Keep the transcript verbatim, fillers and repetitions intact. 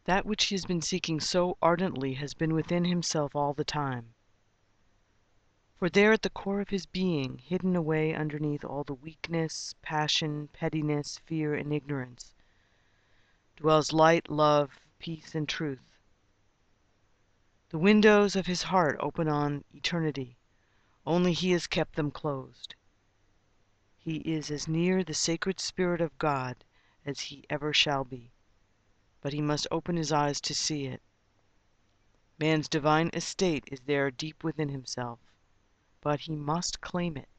That which he has been seeking so ardently has been within himself all the time. For there at the core of his being, hidden away underneath all the weakness, passion, pettiness, fear, and ignorance, dwells light, love, peace, and truth. The windows of his heart open on eternity, only he has kept them closed. He is as near the sacred Spirit of God as he ever shall be, but he must open his eyes to see it. Man's divine estate is there deep within himself, but he must claim it.